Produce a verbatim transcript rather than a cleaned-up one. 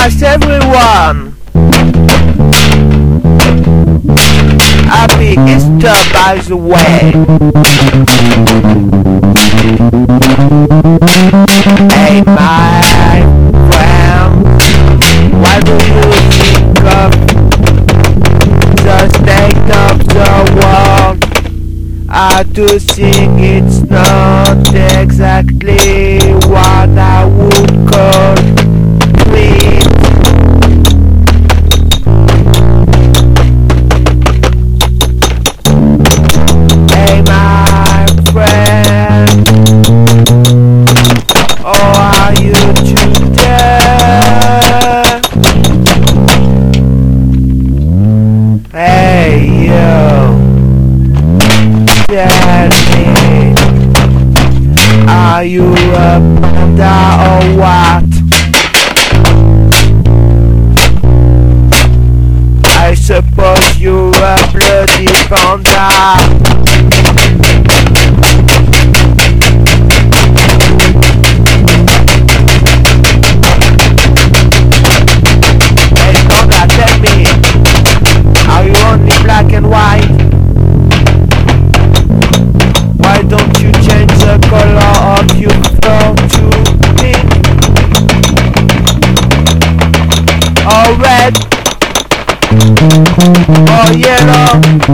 Yes, everyone. Happy Easter, by the way. Hey, my friend, what do you think of the state of the world? I do think it's not exactly what I would call clean. Hey, my friend, how are you today? Hey, you, tell me, are you a panda or what? I suppose you're a bloody panda. Black and white. Why don't you change the color of your fur to pink or red or yellow?